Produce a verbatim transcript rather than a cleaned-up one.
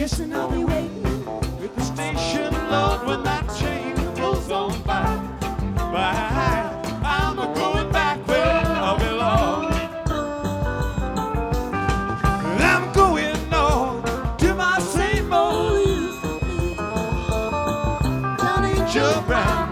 Guessing I'll be waiting at the station, Lord, when that train goes on by. By, I'm a going back where I belong. I'm going on to my same old Joe Brown.